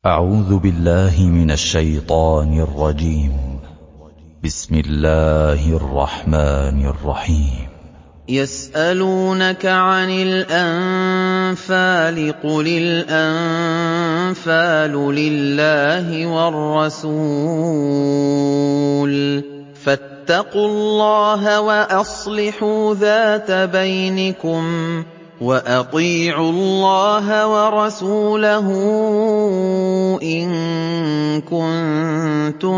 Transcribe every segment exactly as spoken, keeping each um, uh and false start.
أعوذ بالله من الشيطان الرجيم. بسم الله الرحمن الرحيم. يسألونك عن الأنفال قل الأنفال لله والرسول فاتقوا الله وأصلحوا ذات بينكم وأطيعوا الله ورسوله إن كنتم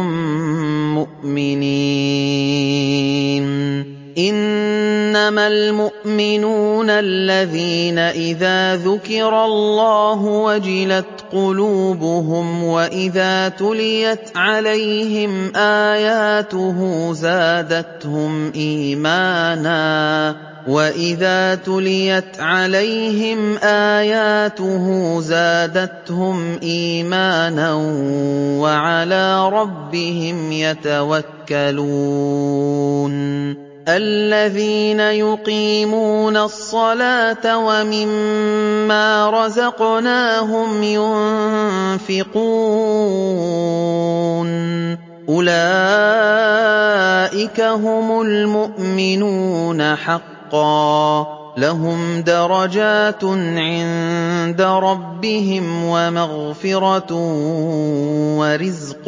مؤمنين. إنما المؤمنون الذين إذا ذكر الله وجلت قلوبهم وإذا تليت عليهم آياته زادتهم إيمانا وإذا تليت عليهم آياته زادتهم إيمانا وعلى ربهم يتوكلون. الذين يقيمون الصلاة ومما رزقناهم ينفقون أولئك هم المؤمنون حقا لهم درجات عند ربهم ومغفرة ورزق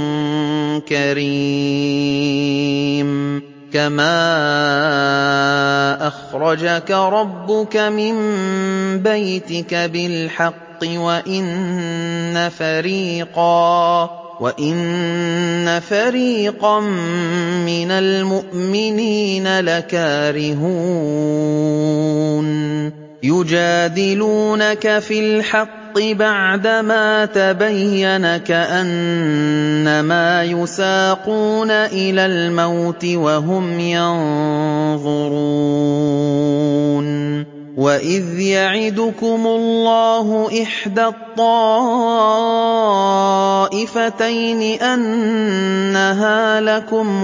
كريم. كما أخرجك ربك من بيتك بالحق وإن فريقا وَإِنَّ فَرِيقًا مِّنَ الْمُؤْمِنِينَ لَكَارِهُونَ يُجَادِلُونَكَ فِي الْحَقِّ بَعْدَمَا تَبَيَّنَ كَأَنَّمَا يُسَاقُونَ إِلَى الْمَوْتِ وَهُمْ يَنظُرُونَ. وَإِذْ يَعِدُكُمُ اللَّهُ إِحْدَى الطَّائِفَتَيْنِ أَنَّهَا لَكُمْ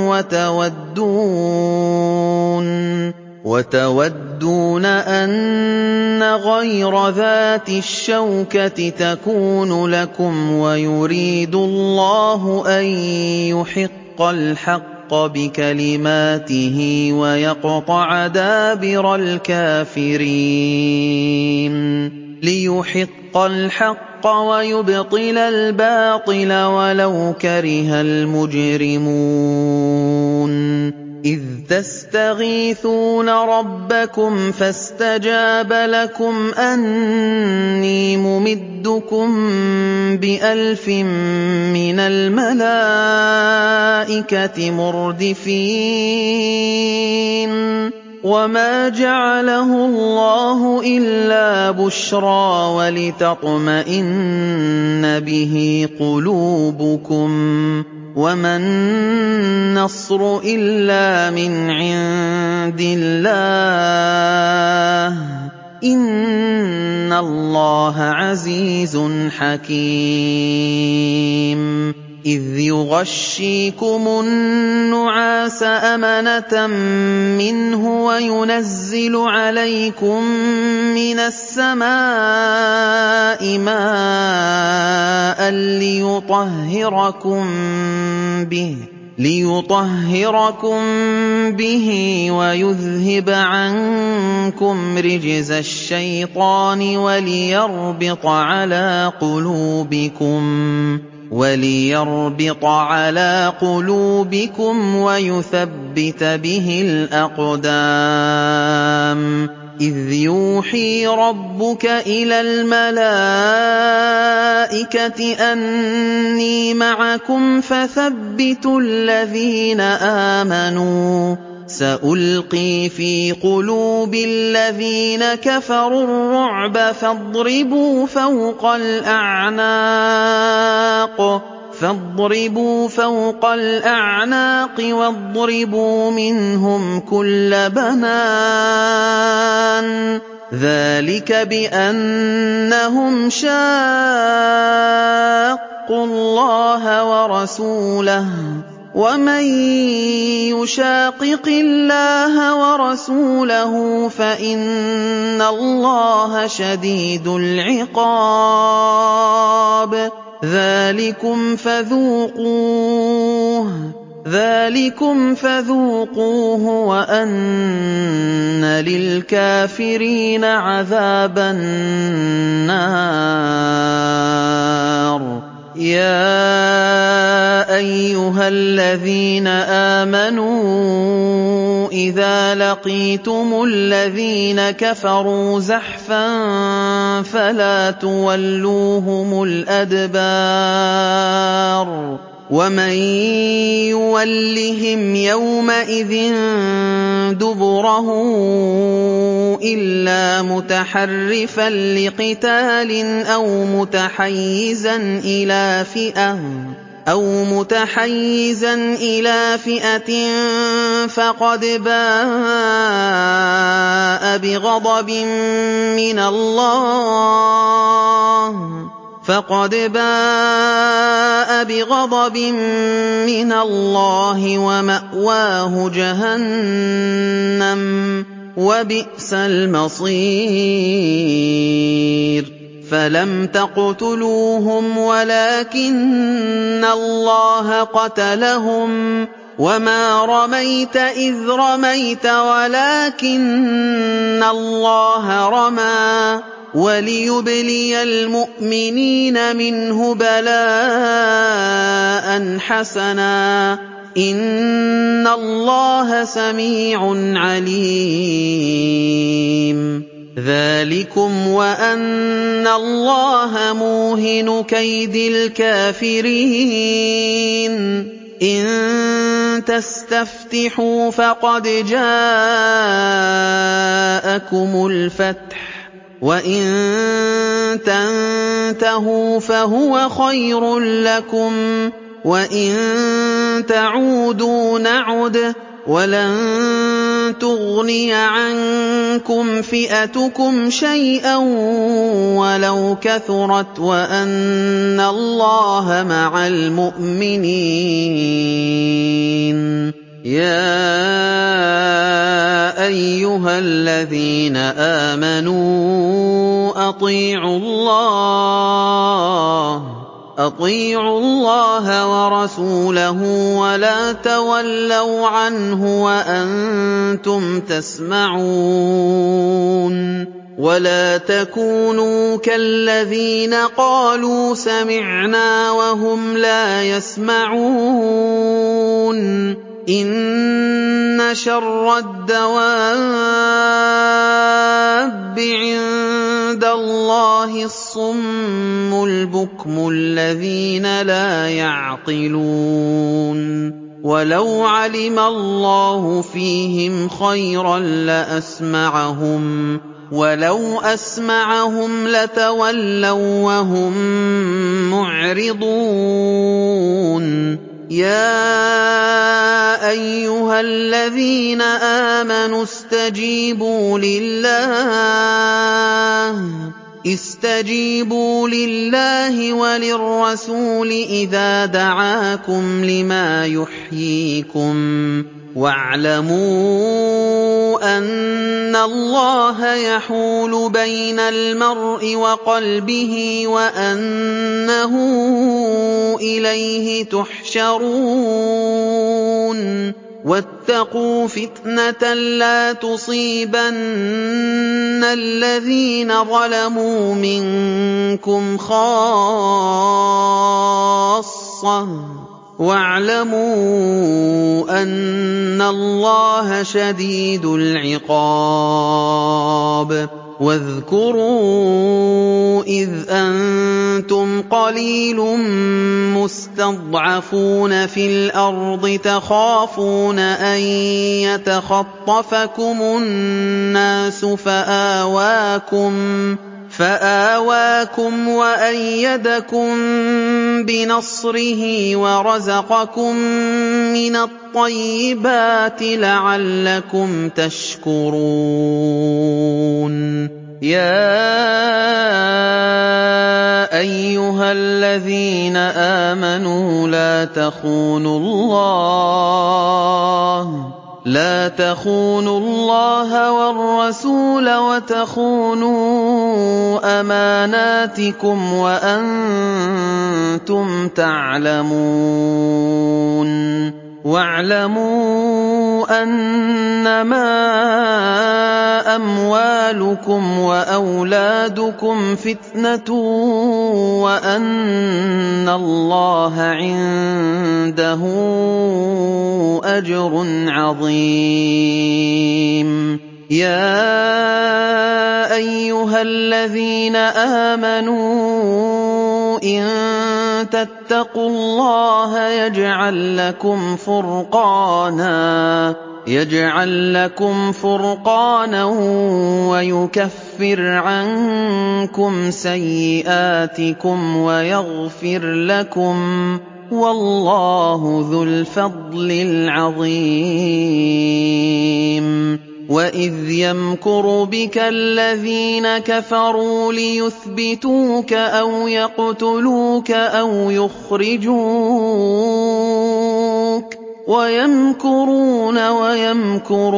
وَتَوَدُّونَ وتودون أَنَّ غَيْرَ ذَاتِ الشَّوْكَةِ تَكُونُ لَكُمْ وَيُرِيدُ اللَّهُ أَن يُحِقَّ الْحَقَّ بكلماته ويقطع دابر الكافرين. ليحق الحق ويبطل الباطل ولو كره المجرمون. إذ تستغيثون ربكم فاستجاب لكم أني ممدكم بألف من الملائكة مردفين. وما جعله الله إلا بشرى ولتطمئن به قلوبكم وما النصر إلا من عند الله إن الله عزيز حكيم. إذ يغشيكم النعاس أمنة منه وينزل عليكم من السماء ماء ليطهركم به ليطهركم به ويذهب عنكم رجز الشيطان وليربط على قلوبكم وليربط على قلوبكم ويثبت به الأقدام. إذ يوحي ربك إلى الملائكة أني معكم فثبتوا الذين آمنوا سألقي في قلوب الذين كفروا الرعب فاضربوا فوق الأعناق فاضربوا فوق الأعناق واضربوا منهم كل بنان. ذلك بأنهم شاقوا الله ورسوله ومن يشاقق الله ورسوله فإن الله شديد العقاب ذَٰلِكُمْ فَذُوقُوهُ ذَٰلِكُمْ فَذُوقُوهُ وَأَنَّ لِلْكَافِرِينَ عَذَابَ النَّارِ يَا أَيُّهَا الَّذِينَ آمَنُوا إِذَا لَقِيتُمُ الَّذِينَ كَفَرُوا زَحْفًا فَلَا تُوَلُّوهُمُ الْأَدْبَارَ وَمَن يُوَلِّهِمْ يَوْمَئِذٍ دُبُرَهُ إِلَّا مُتَحَرِّفًا لِّقِتَالٍ أَوْ مُتَحَيِّزًا إِلَىٰ فِئَةٍ أَوْ مُتَحَيِّزًا إِلَىٰ فِئَةٍ فَقَدْ بَاءَ بِغَضَبٍ مِّنَ اللَّهِ فَقَدْ بَاءَ بِغَضَبٍ مِّنَ اللَّهِ وَمَأْوَاهُ جَهَنَّمُ وَبِئْسَ الْمَصِيرُ فَلَمْ تَقْتُلُوهُمْ وَلَٰكِنَّ اللَّهَ قَتَلَهُمْ وَمَا رَمَيْتَ إِذْ رَمَيْتَ وَلَٰكِنَّ اللَّهَ رَمَىٰ وَلِيُبْلِيَ الْمُؤْمِنِينَ مِنْهُ بَلَاءً حَسَنًا ۚ إِنَّ اللَّهَ سَمِيعٌ عَلِيمٌ ذَٰلِكُمْ وَأَنَّ اللَّهَ مُوهِنُ كَيْدِ الْكَافِرِينَ إِن تَسْتَفْتِحُوا فَقَدْ جَاءَكُمُ الْفَتْحُ وَإِن تَنتَهُوا فَهُوَ خَيْرٌ لَّكُمْ وَإِن تَعُودُوا نَعُدْ وَلَن تُغْنِيَ عَنكُمْ فِئَتُكُمْ شَيْئًا وَلَوْ كَثُرَتْ وَأَنَّ اللَّهَ مَعَ الْمُؤْمِنِينَ يَا أَيُّهَا الَّذِينَ آمَنُوا أَطِيعُوا اللَّهَ أَطِيعُوا اللَّهَ وَرَسُولَهُ وَلَا تَوَلَّوْا عَنْهُ وَأَنتُمْ تَسْمَعُونَ وَلَا تَكُونُوا كَالَّذِينَ قَالُوا سَمِعْنَا وَهُمْ لَا يَسْمَعُونَ إِنَّ شَرَّ الدَّوَابِّ عِندَ اللَّهِ الصُّمُّ الْبُكْمُ الَّذِينَ لَا يَعْقِلُونَ وَلَوْ عَلِمَ اللَّهُ فِيهِمْ خَيْرًا لَّأَسْمَعَهُمْ وَلَوْ أَسْمَعَهُمْ لَتَوَلَّوا وَّهُم مُّعْرِضُونَ يَا أَيُّهَا الَّذِينَ آمَنُوا اسْتَجِيبُوا لِلَّهِ اسْتَجِيبُوا لِلَّهِ وَلِلرَّسُولِ إِذَا دَعَاكُمْ لِمَا يُحْيِيكُمْ وَاعْلَمُوا أَنَّ اللَّهَ يَحُولُ بَيْنَ الْمَرْءِ وَقَلْبِهِ وَأَنَّهُ إِلَيْهِ تُحْشَرُونَ وَاتَّقُوا فِتْنَةً لَّا تُصِيبَنَّ الَّذِينَ ظَلَمُوا مِنكُمْ خَاصَّةً وَاعْلَمُوا أَنَّ اللَّهَ شَدِيدُ الْعِقَابِ وَاذْكُرُوا إِذْ أَنتُمْ قَلِيلٌ مُّسْتَضْعَفُونَ فِي الْأَرْضِ تَخَافُونَ أَن يَتَخَطَّفَكُمُ النَّاسُ فَآوَاكُمْ فَآوَاكُمْ وَأَيَّدَكُم بِنَصْرِهِ وَرَزَقَكُم مِّنَ الطَّيِّبَاتِ لَعَلَّكُمْ تَشْكُرُونَ يَا أَيُّهَا الَّذِينَ آمَنُوا لَا تَخُونُوا اللَّهَ لا تخونوا الله والرسول وتخونوا أماناتكم وأنتم تعلمون واعلموا أنما أموالكم وأولادكم فتنة وأن الله عنده أجر عظيم يا أيها الذين آمنوا إن تتقوا الله يجعل لكم فرقانا يجعل لكم فرقانا ويكفر عنكم سيئاتكم ويغفر لكم والله ذو الفضل العظيم وإذ يمكر بك الذين كفروا ليثبتوك أو يقتلوك أو يخرجوك ويمكرون ويمكر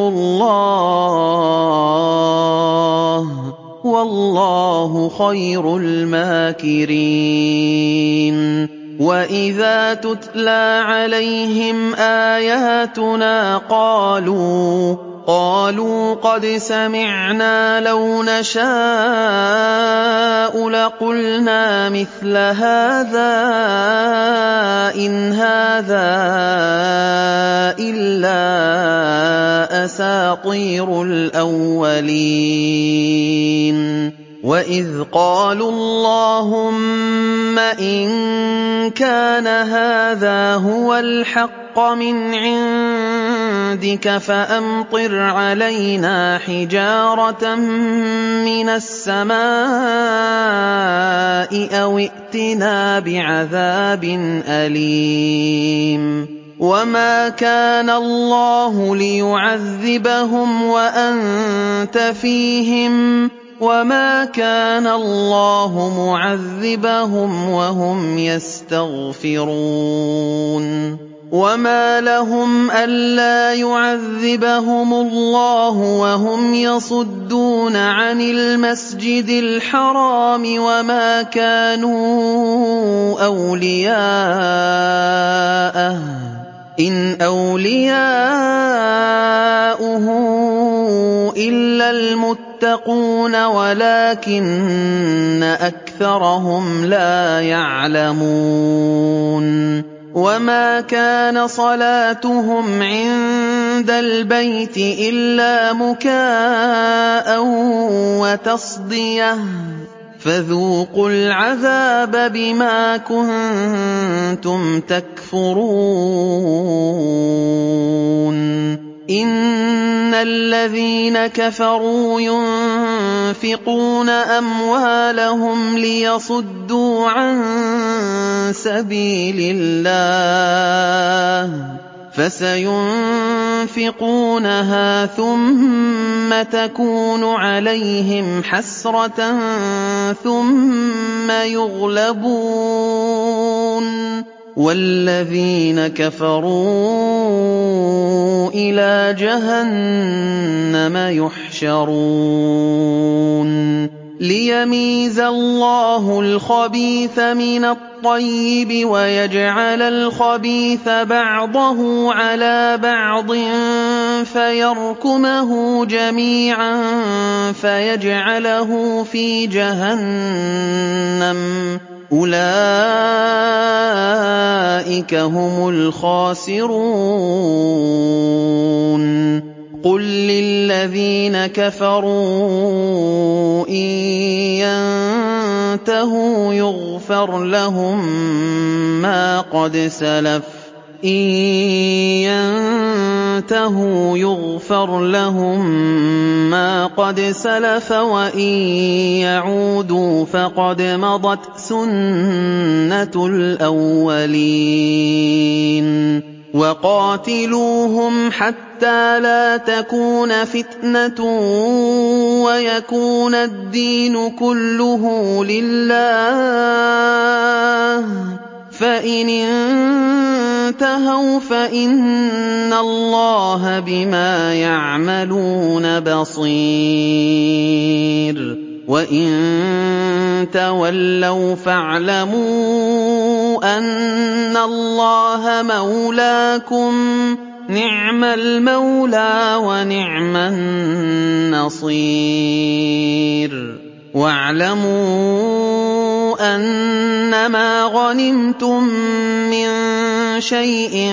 الله والله خير الماكرين وإذا تتلى عليهم آياتنا قالوا قالوا قد سمعنا لو نشاء لقلنا مثل هذا إن هذا إلا أساطير الأولين وإذ قالوا اللهم إن كان هذا هو الحق من عندك فأمطر علينا حجارة من السماء أو ائتنا بعذاب أليم وما كان الله ليعذبهم وأنت فيهم وما كان الله معذبهم وهم يستغفرون وما لهم ألا يعذبهم الله وهم يصدون عن المسجد الحرام وما كانوا أولياءه إن أولياؤه إلا المتقون ولكن أكثرهم لا يعلمون وما كان صلاتهم عند البيت إلا مكاء وتصدية فذوقوا العذاب بما كنتم تكفرون إن الذين كفروا ينفقون أموالهم ليصدوا عن سبيل الله فسينفقونها ثم تكون عليهم حسرة ثم يغلبون والذين كفروا إلى جهنم يحشرون ليميز الله الخبيث من الطيب ويجعل الخبيث بعضه على بعض فيركمه جميعا فيجعله في جهنم أولئك هم الخاسرون قل للذين كفروا إن ينتهوا يغفر لهم ما قد سلف إن ينتهوا يغفر لهم ما قد سلف وإن يعودوا فقد مضت سنة الأولين وقاتلوهم حتى لا تكون فتنة ويكون الدين كله لله فإن انتهوا فإن الله بما يعملون بصير وإن تولوا فاعلموا أن الله مولاكم نعم المولى ونعم النصير واعلموا أنما غنمتم من شيء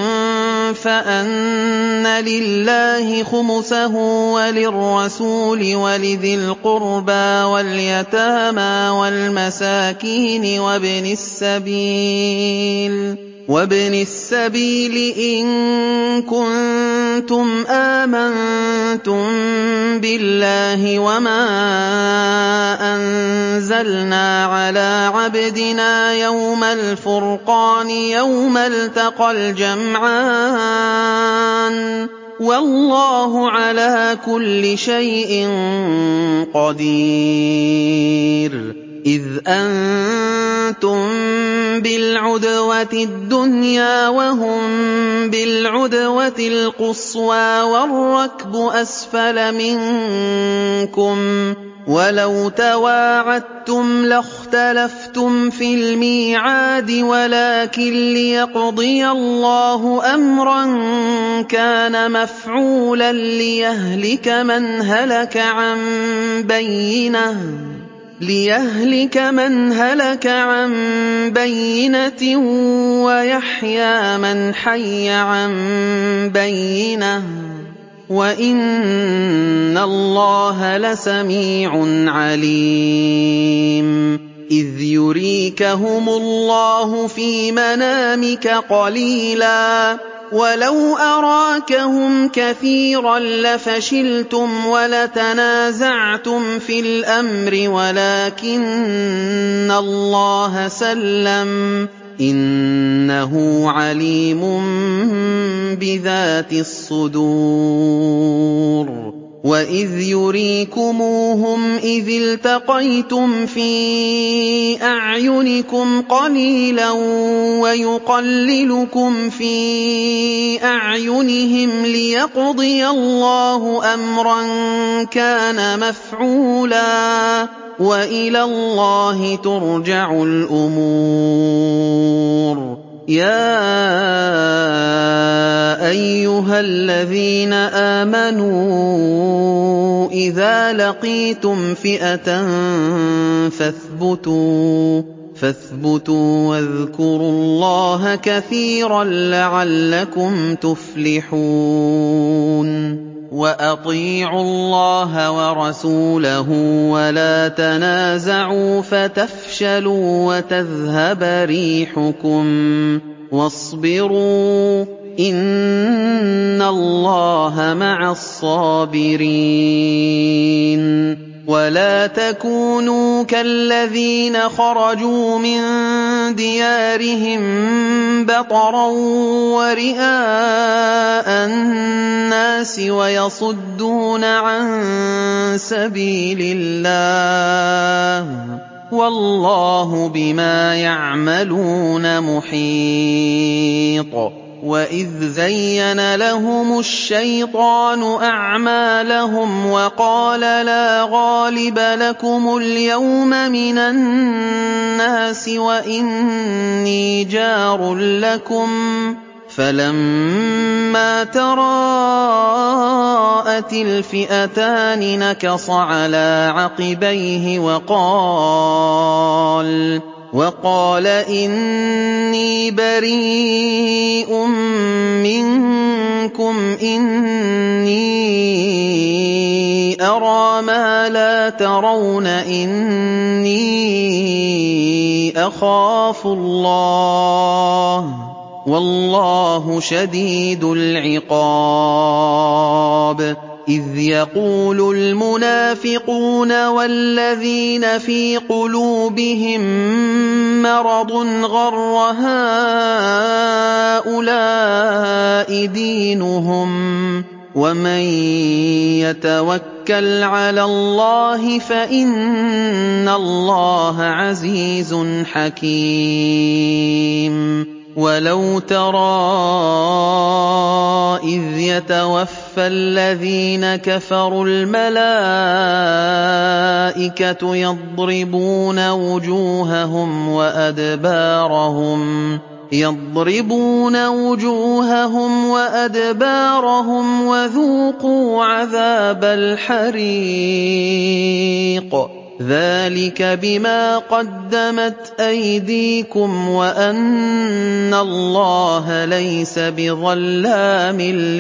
فأن لله خمسه وللرسول ولذي القربى واليتامى والمساكين وابن السبيل وابن السبيل إن كنتم آمنتم بالله وما أنزلنا على عبدنا يوم الفرقان يوم التقى الجمعان والله على كل شيء قدير إذ أنتم بالعدوة الدنيا وهم بالعدوة القصوى والركب أسفل منكم ولو تواعدتم لاختلفتم في الميعاد ولكن ليقضي الله أمرا كان مفعولا ليهلك من هلك عن بينه ليهلك من هلك عن بينة ويحيى من حي عن بينة وإن الله لسميع عليم إذ يريكهم الله في منامك قليلا ولو أراكهم كثيرا لفشلتم ولتنازعتم في الأمر ولكن الله سلم إنه عليم بذات الصدور وإذ يريكموهم إذ التقيتم في أعينكم قليلا ويقللكم في أعينهم ليقضي الله أمرا كان مفعولا وإلى الله ترجع الأمور يا أيها الذين آمنوا إذا لقيتم فئة فاثبتوا فاثبتوا واذكروا الله كثيرا لعلكم تفلحون وأطيعوا الله ورسوله ولا تنازعوا فتفشلوا وتذهب ريحكم واصبروا إن الله مع الصابرين ولا تكونوا كالذين خرجوا من ديارهم بطرا ورئاء الناس ويصدون عن سبيل الله والله بما يعملون محيط وإذ زين لهم الشيطان أعمالهم وقال لا غالب لكم اليوم من الناس وإني جار لكم فلما تراءت الفئتان نكص على عقبيه وقال وقال إني بريء منكم إني أرى ما لا ترون إني أخاف الله والله شديد العقاب إذ يقول المنافقون والذين في قلوبهم مرض غر هؤلاء دينهم ومن يتوكل على الله فإن الله عزيز حكيم وَلَوْ تَرَىٰ إِذْ يَتَوَفَّى الَّذِينَ كَفَرُوا الْمَلَائِكَةُ يَضْرِبُونَ وُجُوهَهُمْ وَأَدْبَارَهُمْ يَضْرِبُونَ وُجُوهَهُمْ وَأَدْبَارَهُمْ وَذُوقُوا عَذَابَ الْحَرِيقِ ذَٰلِكَ بِمَا قَدَّمَتْ أَيْدِيكُمْ وَأَنَّ اللَّهَ لَيْسَ بِظَلَّامٍ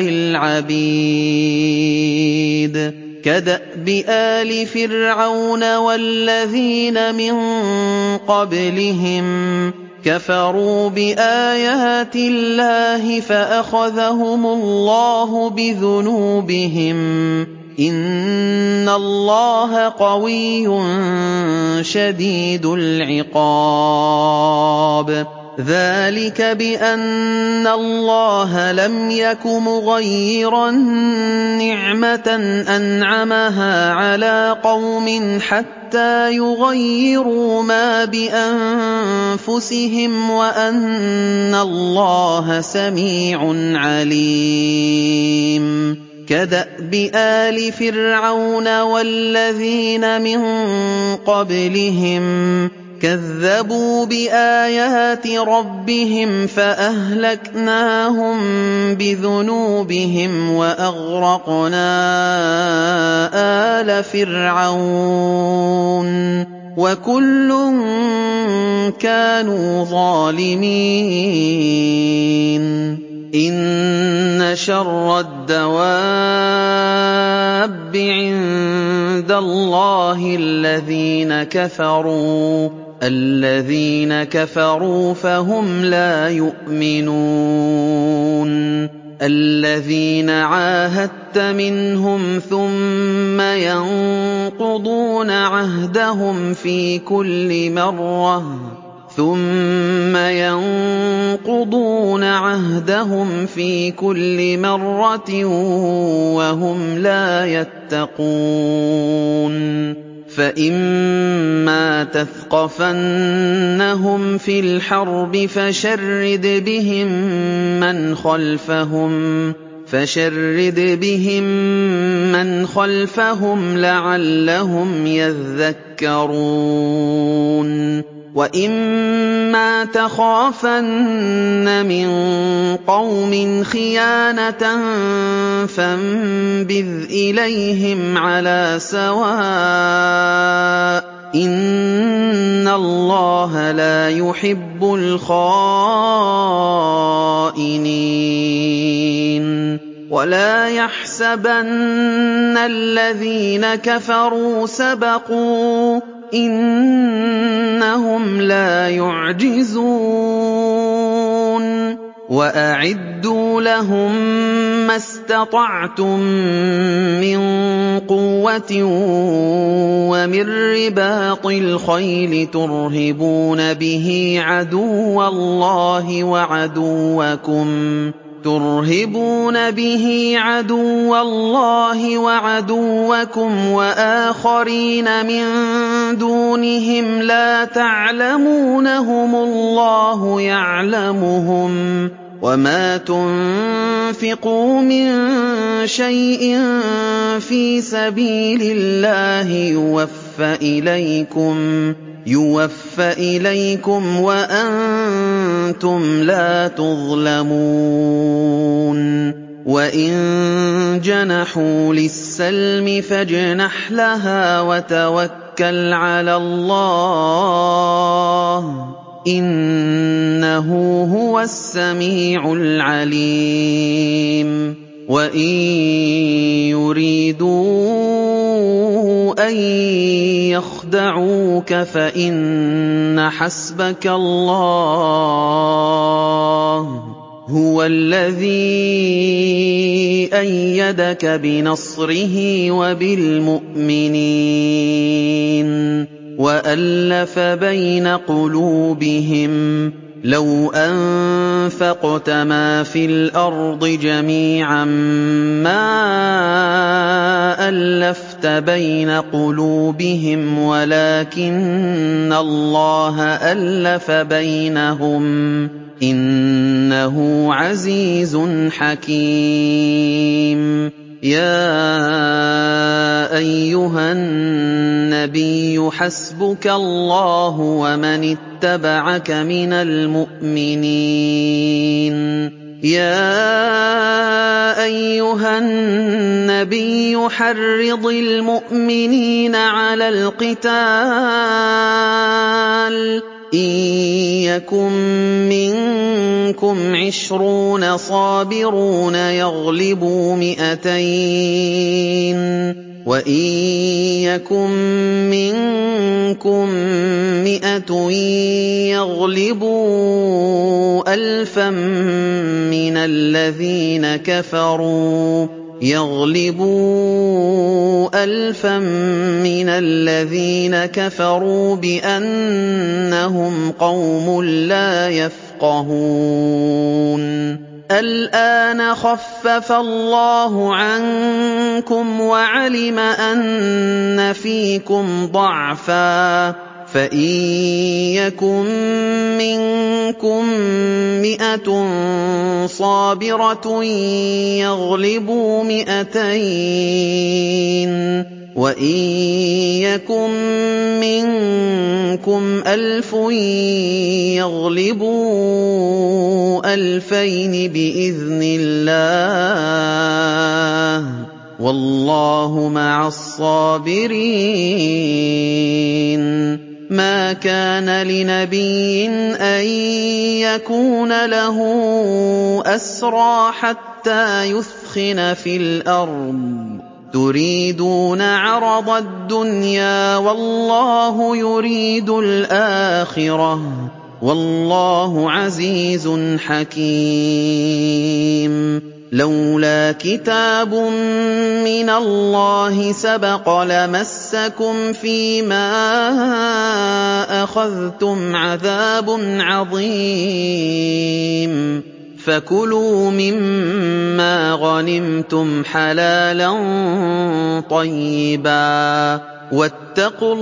لِّلْعَبِيدِ كَدَأْبِ آلِ فِرْعَوْنَ وَالَّذِينَ مِن قَبْلِهِمْ كَفَرُوا بِآيَاتِ اللَّهِ فَأَخَذَهُمُ اللَّهُ بِذُنُوبِهِمْ ۗ إِنَّ اللَّهَ قَوِيٌّ شَدِيدُ الْعِقَابِ ذَٰلِكَ بِأَنَّ اللَّهَ لَمْ يَكُ مُغَيِّرًا نِّعْمَةً أَنْعَمَهَا عَلَىٰ قَوْمٍ حَتَّىٰ يُغَيِّرُوا مَا بِأَنفُسِهِمْ وَأَنَّ اللَّهَ سَمِيعٌ عَلِيمٌ كَدَأْبِ آلِ فِرْعَوْنَ وَالَّذِينَ مِن قَبْلِهِمْ كَذَّبُوا بِآيَاتِ رَبِّهِمْ فَأَهْلَكْنَاهُم بِذُنُوبِهِمْ وَأَغْرَقْنَا آلَ فِرْعَوْنَ ۚ وَكُلٌّ كَانُوا ظَالِمِينَ إِنَّ شَرَّ الدَّوَابِّ عِندَ اللَّهِ الَّذِينَ كَفَرُوا الَّذِينَ كَفَرُوا فَهُمْ لَا يُؤْمِنُونَ الَّذِينَ عَاهَدتَّ مِنْهُمْ ثُمَّ يَنقُضُونَ عَهْدَهُمْ فِي كُلِّ مَرَّةٍ ثُمَّ يَنقُضُونَ عَهْدَهُمْ فِي كُلِّ مَرَّةٍ وَهُمْ لَا يَتَّقُونَ فَإِمَّا تَثْقَفَنَّهُمْ فِي الْحَرْبِ فَشَرِّدْ بِهِم مَّنْ خَلْفَهُمْ فَشَرِّدْ بِهِم مَّنْ خَلْفَهُمْ لَعَلَّهُمْ يَذَّكَّرُونَ وَإِمَّا تَخَافَنَّ مِن قَوْمٍ خِيَانَةً فَانبِذْ إِلَيْهِمْ عَلَىٰ سَوَاءٍ ۚ إِنَّ اللَّهَ لَا يُحِبُّ الْخَائِنِينَ وَلَا يَحْسَبَنَّ الَّذِينَ كَفَرُوا سَبَقُوا ۚ إِنَّهُمْ لَا يُعْجِزُونَ وَأَعِدُّوا لَهُم مَّا اسْتَطَعْتُم مِّن قُوَّةٍ وَمِن رِّبَاطِ الْخَيْلِ تُرْهِبُونَ بِهِ عَدُوَّ اللَّهِ وَعَدُوَّكُمْ تُرْهِبُونَ بِهِ عَدُوَّ اللَّهِ وَعَدُوَّكُمْ وَآخَرِينَ مِن دُونِهِمْ لَا تَعْلَمُونَهُمُ اللَّهُ يَعْلَمُهُمْ ۚ وَمَا تُنفِقُوا مِن شَيْءٍ فِي سَبِيلِ اللَّهِ يُوَفَّ إِلَيْكُمْ يُوَفَّ إِلَيْكُمْ وَأَنتُمْ لَا تُظْلَمُونَ وَإِن جَنَحُوا لِلسَّلْمِ فَاجْنَحْ لَهَا وَتَوَكَّلْ عَلَى اللَّهِ ۚ إِنَّهُ هُوَ السَّمِيعُ الْعَلِيمُ وَإِن يُرِيدُوا أَن يَخْدَعُوكَ فَإِنَّ حَسْبَكَ اللَّهُ هُوَ الَّذِي أَيَّدَكَ بِنَصْرِهِ وَبِالْمُؤْمِنِينَ وَأَلَّفَ بَيْنَ قُلُوبِهِمْ ۚ لَوْ أَنفَقْتَ مَا فِي الْأَرْضِ جَمِيعًا مَّا أَلَّفْتَ بَيْنَ قُلُوبِهِمْ وَلَٰكِنَّ اللَّهَ أَلَّفَ بَيْنَهُمْ ۚ إِنَّهُ عَزِيزٌ حَكِيمٌ يَا أَيُّهَا النَّبِيُّ حَسْبُكَ اللَّهُ وَمَنِ اتَّبَعَكَ مِنَ الْمُؤْمِنِينَ يَا أَيُّهَا النَّبِيُّ حَرِّضِ الْمُؤْمِنِينَ عَلَى الْقِتَالِ إِن يَكُن مِّنكُمْ عِشْرُونَ صَابِرُونَ يَغْلِبُوا مِائَتَيْنِ وَإِن يَكُن مِّنكُم مِّائَةٌ يَغْلِبُوا أَلْفًا مِّنَ الَّذِينَ كَفَرُوا يَغْلِبُوا أَلْفًا مِّنَ الَّذِينَ كَفَرُوا بِأَنَّهُمْ قَوْمٌ لَّا يَفْقَهُونَ الْآنَ خَفَّفَ اللَّهُ عَنكُمْ وَعَلِمَ أَنَّ فِيكُمْ ضَعْفًا فَإِن يَكُن مِّنكُم مِّائَةٌ صَابِرَةٌ يَغْلِبُوا مِائَتَيْنِ وَإِن يَكُن مِّنكُمْ أَلْفٌ يَغْلِبُوا أَلْفَيْنِ بِإِذْنِ اللَّهِ ۗ وَاللَّهُ مَعَ الصَّابِرِينَ مَا كَانَ لِنَبِيٍّ أَن يَكُونَ لَهُ أَسْرَىٰ حَتَّىٰ يُثْخِنَ فِي الْأَرْضِ تُرِيدُونَ عَرَضَ الدُّنْيَا وَاللَّهُ يُرِيدُ الْآخِرَةَ وَاللَّهُ عَزِيزٌ حَكِيمٌ لَّوْلَا كِتَابٌ مِّنَ اللَّهِ سَبَقَ لَمَسَّكُمْ فِيمَا أَخَذْتُمْ عَذَابٌ عَظِيمٌ فَكُلُوا مِمَّا غَنِمْتُمْ حَلَالًا طَيِّبًا وَاتَّقُوا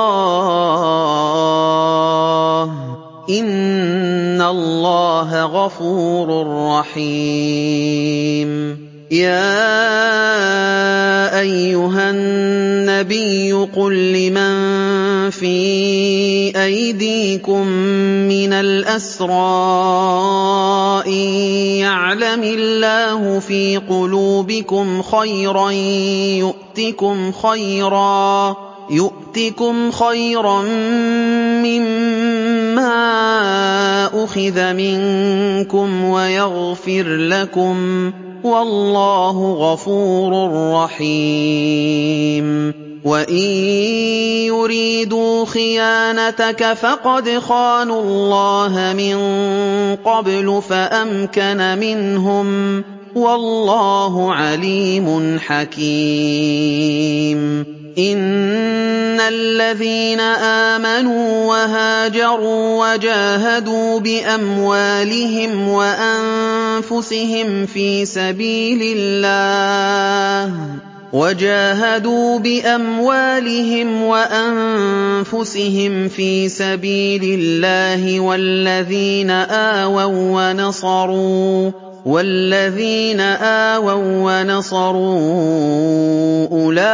اللَّهَ ۚ إِنَّ اللَّهَ غَفُورٌ رَّحِيمٌ يَا أَيُّهَا النَّبِيُّ قُل لِّمَن فِي أَيْدِيكُم مِّنَ الْأَسْرَىٰ إِن يَعْلَمِ اللَّهُ فِي قُلُوبِكُمْ خَيْرًا يُؤْتِكُمْ خَيْرًا يُؤْتِكُمْ خَيْرًا مِّمَّا أُخِذَ مِنكُمْ وَيَغْفِرْ لَكُمْ ۗ وَاللَّهُ غَفُورٌ رَّحِيمٌ وَإِن يُرِيدُوا خِيَانَتَكَ فَقَدْ خَانُوا اللَّهَ مِن قَبْلُ فَأَمْكَنَ مِنْهُمْ ۗ وَاللَّهُ عَلِيمٌ حَكِيمٌ إِنَّ الَّذِينَ آمَنُوا وَهَاجَرُوا وَجَاهَدُوا بِأَمْوَالِهِمْ وَأَنفُسِهِمْ فِي سَبِيلِ اللَّهِ وَجَاهَدُوا بِأَمْوَالِهِمْ وَأَنفُسِهِمْ فِي سَبِيلِ اللَّهِ وَالَّذِينَ آوَوا وَّنَصَرُوا وَالَّذِينَ آوَوا وَّنَصَرُوا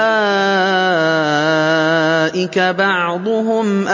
أُولَٰئِكَ بَعْضُهُمْ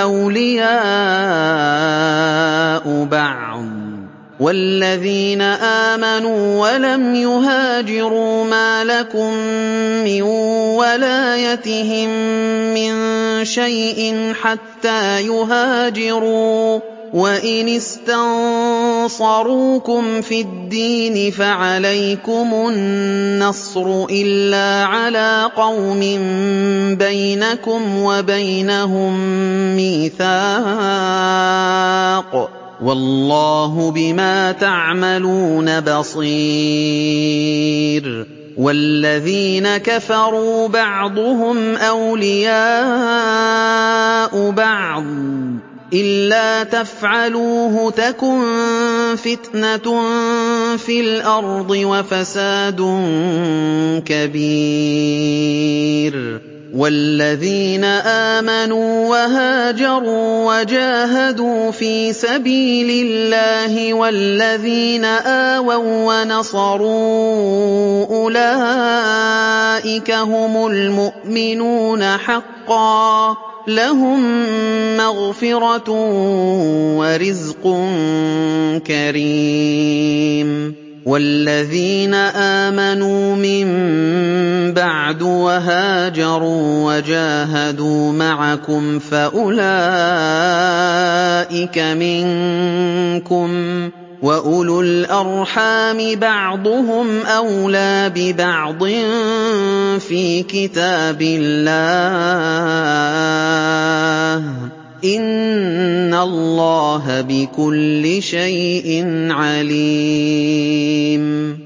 أَوْلِيَاءُ بَعْضٍ ۚ وَالَّذِينَ آمَنُوا وَلَمْ يُهَاجِرُوا مَا لَكُم مِّن وَلَايَتِهِم مِّن شَيْءٍ حَتَّىٰ يُهَاجِرُوا ۚ وَإِنِ اسْتَنصَرُوكُمْ فِي الدِّينِ فَعَلَيْكُمُ النَّصْرُ إِلَّا عَلَىٰ قَوْمٍ بَيْنَكُمْ وَبَيْنَهُم مِّيثَاقٌ ۗ وَاللَّهُ بِمَا تَعْمَلُونَ بَصِيرٌ وَالَّذِينَ كَفَرُوا بَعْضُهُمْ أَوْلِيَاءُ بَعْضٍ ۚ إِلَّا تَفْعَلُوهُ تَكُن فِتْنَةٌ فِي الْأَرْضِ وَفَسَادٌ كَبِيرٌ وَالَّذِينَ آمَنُوا وَهَاجَرُوا وَجَاهَدُوا فِي سَبِيلِ اللَّهِ وَالَّذِينَ آوَوا وَّنَصَرُوا أُولَٰئِكَ هُمُ الْمُؤْمِنُونَ حَقًّا ۚ لَّهُم مَّغْفِرَةٌ وَرِزْقٌ كَرِيمٌ. وَالَّذِينَ آمَنُوا مِن بَعْدُ وَهَاجَرُوا وَجَاهَدُوا مَعَكُمْ فَأُولَٰئِكَ مِنكُمْ ۚ وَأُولُو الْأَرْحَامِ بَعْضُهُمْ أَوْلَىٰ بِبَعْضٍ فِي كِتَابِ اللَّهِ ۗ إِنَّ اللَّهَ بِكُلِّ شَيْءٍ عَلِيمٌ.